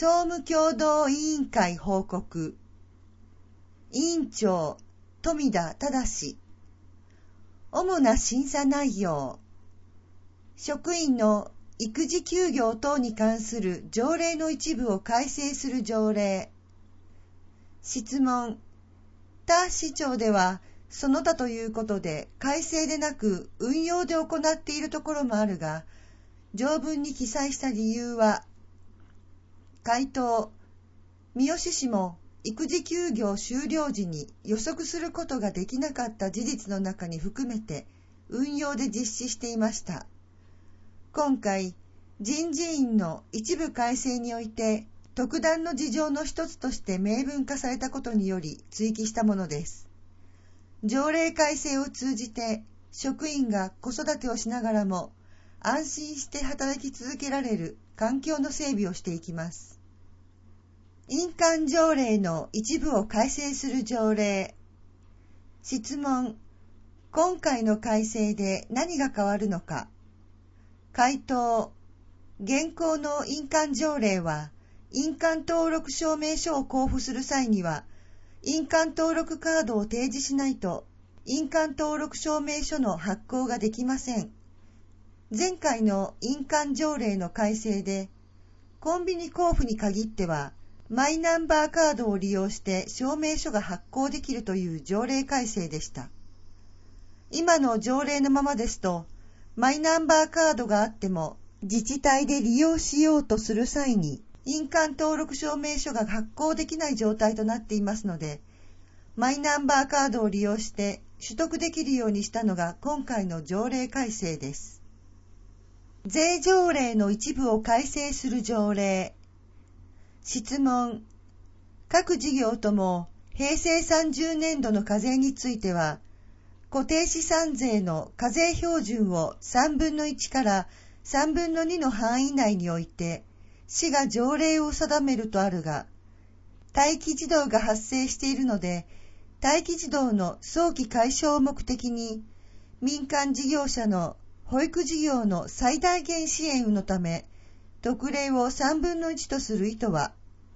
総務共同委員会報告。委員長、富田忠。主な審査内容。職員の育児休業等に関する条例の一部を改正する条例。質問。他市町では、その他ということで改正でなく運用で行っているところもあるが、条文に記載した理由は、回答。三好市も育児休業終了時に予測することができなかった事実の中に含めて運用で実施していました。今回、人事院の一部改正において特段の事情の一つとして明文化されたことにより追記したものです。条例改正を通じて職員が子育てをしながらも安心して働き続けられる環境の整備をしていきます。印鑑条例の一部を改正する条例。質問。今回の改正で何が変わるのか。回答。現行の印鑑条例は、印鑑登録証明書を交付する際には、印鑑登録カードを提示しないと、印鑑登録証明書の発行ができません。前回の印鑑条例の改正で、コンビニ交付に限っては、マイナンバーカードを利用して証明書が発行できるという条例改正でした。今の条例のままですと、マイナンバーカードがあっても、自治体で利用しようとする際に、印鑑登録証明書が発行できない状態となっていますので、マイナンバーカードを利用して取得できるようにしたのが今回の条例改正です。税条例の一部を改正する条例。質問。各事業とも平成30年度の課税については、固定資産税の課税標準を3分の1から3分の2の範囲内において、市が条例を定めるとあるが、待機児童が発生しているので、待機児童の早期解消を目的に、民間事業者の保育事業の最大限支援のため、特例を3分の1とする意図は。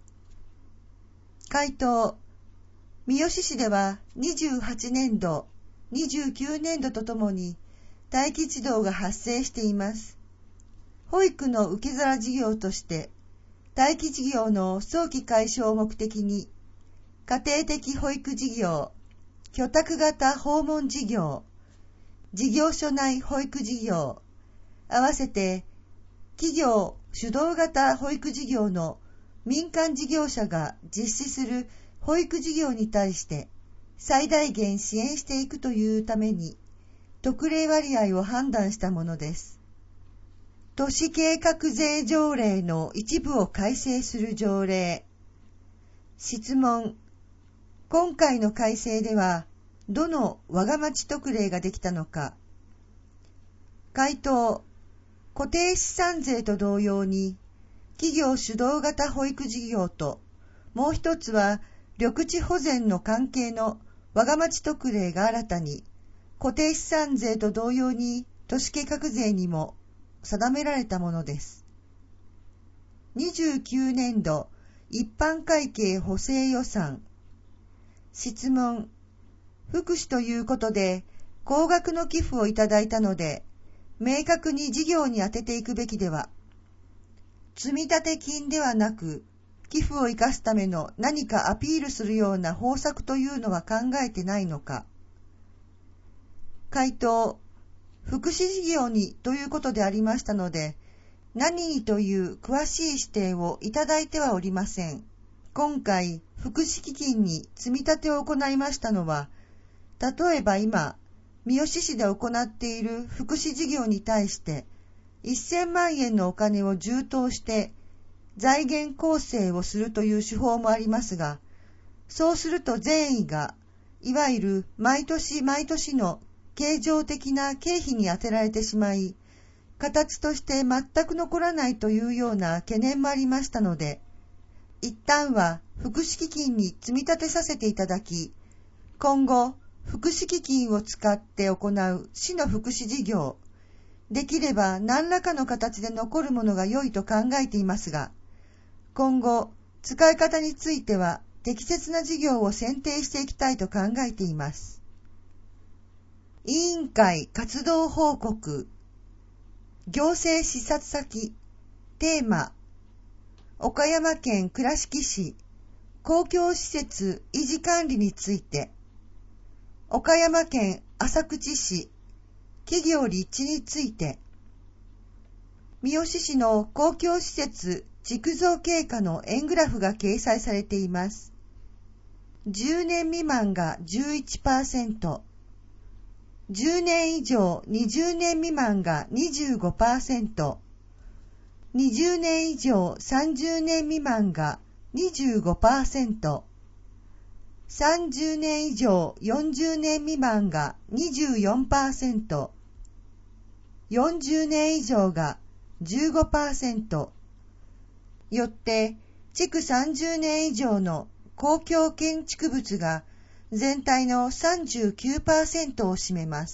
回答。三好市では28年度、29年度とともに待機児童が発生しています。保育の受け皿事業として、待機事業の早期解消を目的に、家庭的保育事業、居宅型訪問事業、事業所内保育事業、合わせて企業主導型保育事業の民間事業者が実施する保育事業に対して最大限支援していくというために特例割合を判断したものです。都市計画税条例の一部を改正する条例。質問。今回の改正ではどの我が町特例ができたのか。回答。固定資産税と同様に、企業主導型保育事業と、もう一つは緑地保全の関係の我が町特例が新たに、固定資産税と同様に都市計画税にも定められたものです。29年度一般会計補正予算。質問。福祉ということで、高額の寄付をいただいたので、明確に事業に充てていくべきでは、積立金ではなく、寄付を生かすための何かアピールするような方策というのは考えてないのか。回答。福祉事業にということでありましたので、何にという詳しい指定をいただいてはおりません。今回、福祉基金に積み立てを行いましたのは、例えば今、三好市で行っている福祉事業に対して、1000万円のお金を充当して財源構成をするという手法もありますが、そうすると善意が、いわゆる毎年毎年の経常的な経費に充てられてしまい、形として全く残らないというような懸念もありましたので、一旦は福祉基金に積み立てさせていただき、今後、福祉基金を使って行う市の福祉事業、できれば何らかの形で残るものが良いと考えていますが、 今後、使い方については適切な事業を選定していきたいと考えています。委員会活動報告、行政視察先、テーマ、岡山県倉敷市公共施設維持管理について、岡山県浅口市企業立地について、三好市の公共施設築造経過の円グラフが掲載されています。10年未満が 11%、10年以上20年未満が 25%、20年以上30年未満が 25%、30年以上40年未満が 24%、40年以上が 15%、よって築30年以上の公共建築物が全体の 39% を占めます。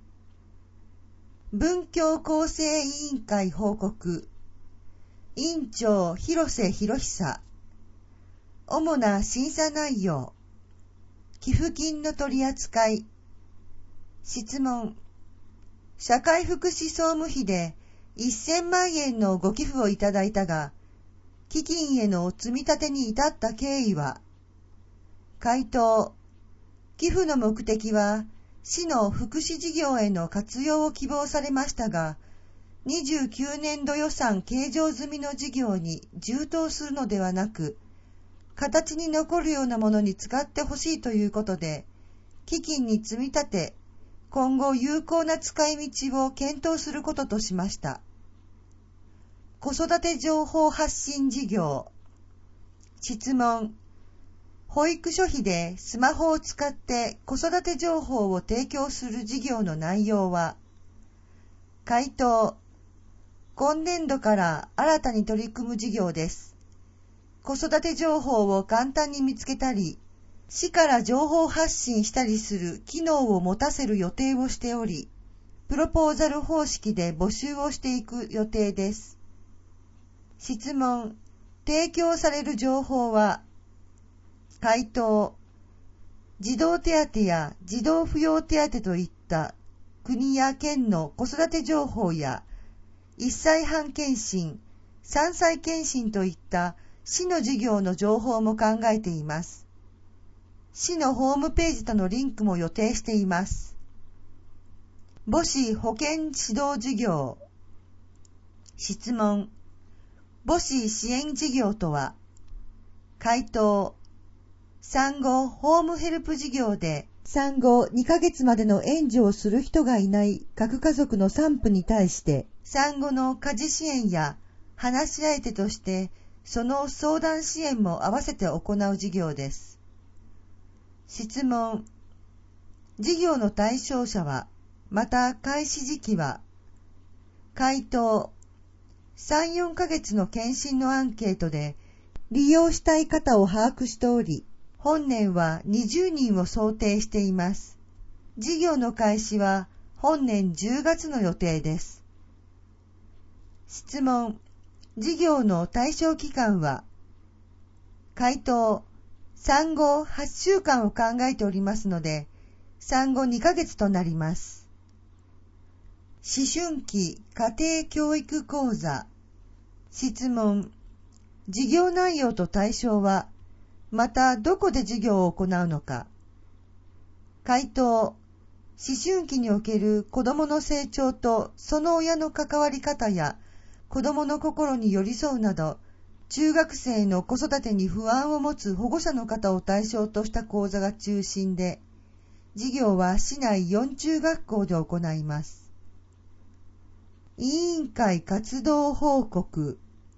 文教構成委員会報告、委員長広瀬博久、主な審査内容、寄付金の取り扱い、質問、社会福祉総務費で1000万円のご寄付をいただいたが、基金への積み立てに至った経緯は、回答、寄付の目的は、市の福祉事業への活用を希望されましたが、29年度予算計上済みの事業に充当するのではなく、形に残るようなものに使ってほしいということで、基金に積み立て、今後有効な使い道を検討することとしました。子育て情報発信事業。質問。保育所費でスマホを使って子育て情報を提供する事業の内容は、回答。今年度から新たに取り組む事業です。子育て情報を簡単に見つけたり、市から情報発信したりする機能を持たせる予定をしており、プロポーザル方式で募集をしていく予定です。質問、提供される情報は、回答、児童手当や児童扶養手当といった国や県の子育て情報や、1歳半検診、3歳検診といった市の事業の情報も考えています。市のホームページとのリンクも予定しています。母子保健指導事業。質問。母子支援事業とは、回答。産後ホームヘルプ事業で産後2ヶ月までの援助をする人がいない各家族の産婦に対して産後の家事支援や話し相手としてその相談支援も合わせて行う事業です。質問。事業の対象者は、また開始時期は、回答。3、4ヶ月の検診のアンケートで利用したい方を把握しており、本年は20人を想定しています。事業の開始は本年10月の予定です。質問。事業の対象期間は、回答。産後8週間を考えておりますので、産後2ヶ月となります。思春期家庭教育講座。質問。事業内容と対象は、またどこで授業を行うのか。回答。思春期における子どもの成長とその親の関わり方や子どもの心に寄り添うなど、中学生の子育てに不安を持つ保護者の方を対象とした講座が中心で、授業は市内4中学校で行います。委員会活動報告。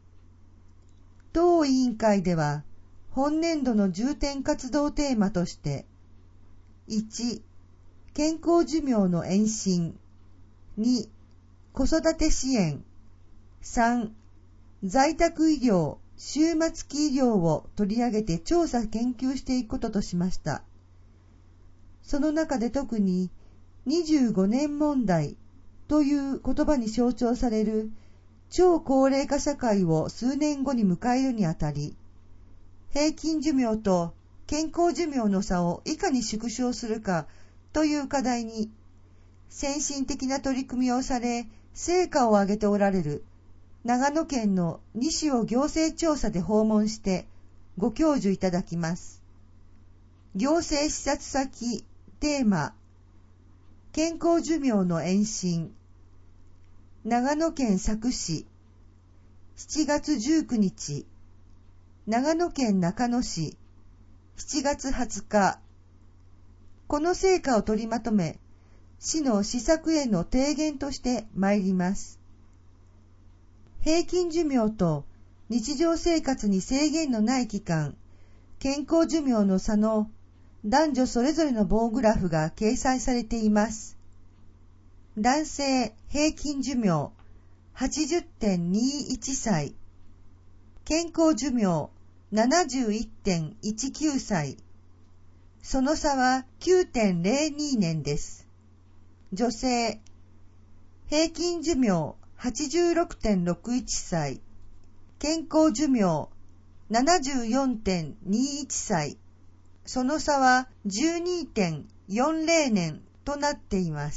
当委員会では、本年度の重点活動テーマとして、1、健康寿命の延伸、2、子育て支援、3、在宅医療、終末期医療を取り上げて調査研究していくこととしました。その中で特に25年問題という言葉に象徴される超高齢化社会を数年後に迎えるにあたり、平均寿命と健康寿命の差をいかに縮小するかという課題に、先進的な取り組みをされ、成果を上げておられる長野県の西を行政調査で訪問してご教授いただきます。行政視察先テーマ、健康寿命の延伸、長野県佐久市、7月19日、長野県中野市、7月20日、この成果を取りまとめ、市の施策への提言として参ります。平均寿命と日常生活に制限のない期間、健康寿命の差の男女それぞれの棒グラフが掲載されています。男性平均寿命 80.21 歳、健康寿命 71.19 歳、その差は 9.02 年です。女性平均寿命 86.61 歳、健康寿命 74.21 歳、その差は 12.40 年となっています。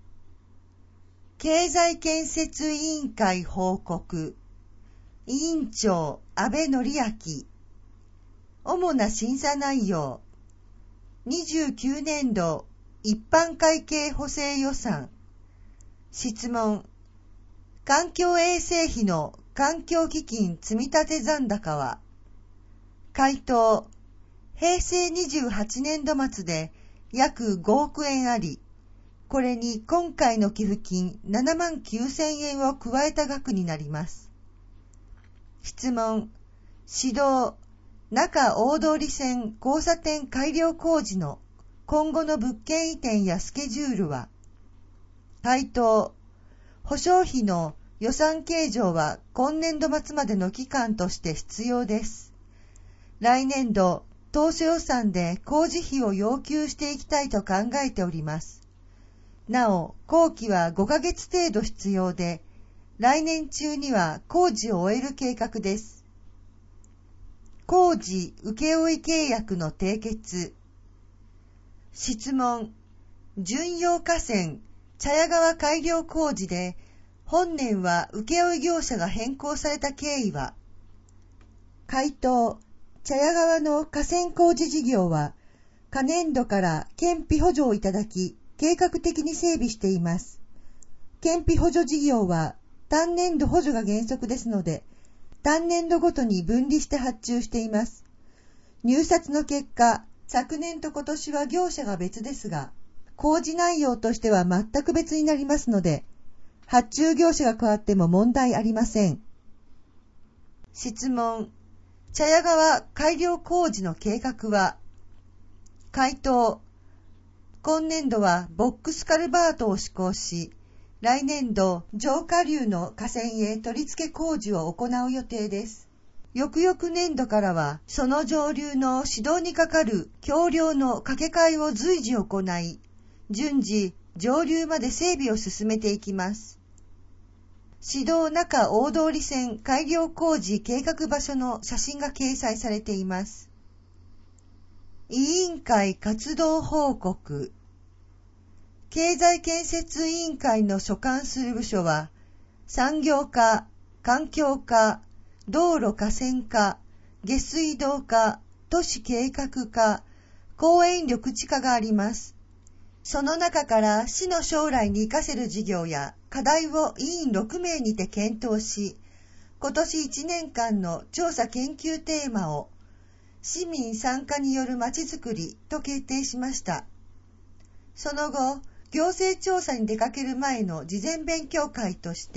経済建設委員会報告、委員長安倍則明、主な審査内容、29年度一般会計補正予算、質問、環境衛生費の環境基金積立残高は、回答、平成28年度末で約5億円あり、これに今回の寄付金7万9000円を加えた額になります。質問、市道、中大通線交差点改良工事の今後の物件移転やスケジュールは、回答、保証費の予算計上は今年度末までの期間として必要です。来年度、当初予算で工事費を要求していきたいと考えております。なお、工期は5ヶ月程度必要で、来年中には工事を終える計画です。工事請負契約の締結。質問、準用河川茶屋川改良工事で、本年は請負業者が変更された経緯は、回答、茶屋川の河川工事事業は、下年度から県費補助をいただき、計画的に整備しています。県費補助事業は単年度補助が原則ですので、単年度ごとに分離して発注しています。入札の結果、昨年と今年は業者が別ですが、工事内容としては全く別になりますので、発注業者が変わっても問題ありません。質問、茶屋川改良工事の計画は、回答、今年度はボックスカルバートを施工し、来年度上下流の河川へ取り付け工事を行う予定です。翌々年度からは、その上流の指導にかかる橋梁の架け替えを随時行い、順次上流まで整備を進めていきます。市道中大通線改良工事計画場所の写真が掲載されています。委員会活動報告。経済建設委員会の所管する部署は、産業課、環境課、道路河川課、下水道課、都市計画課、公園緑地課があります。その中から市の将来に生かせる事業や課題を委員6名にて検討し、今年1年間の調査研究テーマを市民参加によるまちづくりと決定しました。その後、行政調査に出かける前の事前勉強会として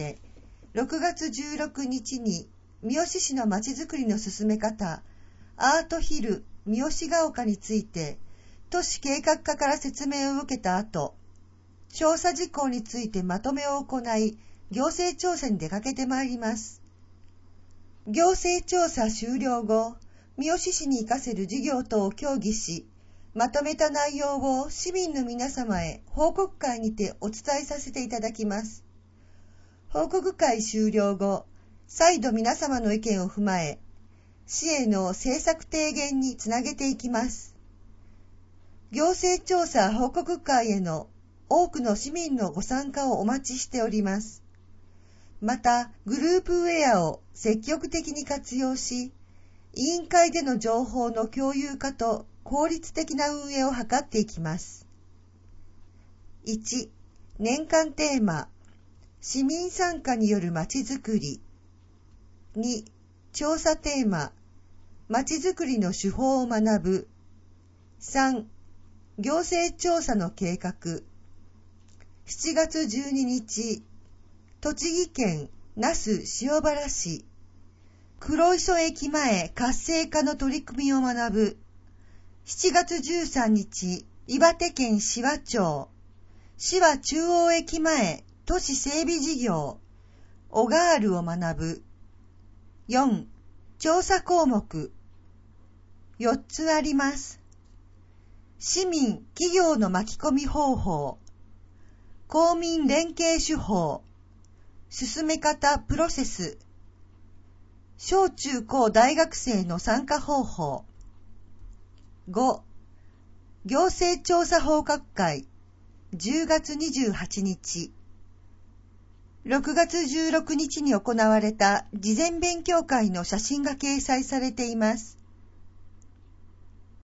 、6月16日に三好市のまちづくりの進め方、アートヒル三好ヶ丘について、都市計画課から説明を受けた後、調査事項についてまとめを行い、行政調査に出かけてまいります。行政調査終了後、三好市に生かせる事業等を協議し、まとめた内容を市民の皆様へ報告会にてお伝えさせていただきます。 報告会終了後、再度皆様の意見を踏まえ、市への政策提言につなげていきます。行政調査報告会への多くの市民のご参加をお待ちしております。また、グループウェアを積極的に活用し、委員会での情報の共有化と効率的な運営を図っていきます。1、年間テーマ、市民参加によるまちづくり。2、調査テーマ、まちづくりの手法を学ぶ。3、行政調査の計画。7月12日、栃木県那須塩原市、黒磯駅前活性化の取り組みを学ぶ。7月13日、岩手県紫波町、紫波中央駅前都市整備事業、オガールを学ぶ。4、調査項目。4つあります。市民・企業の巻き込み方法、公民連携手法、進め方・プロセス、小中高大学生の参加方法。5、行政調査報告会、10月28日。6月16日に行われた事前勉強会の写真が掲載されています。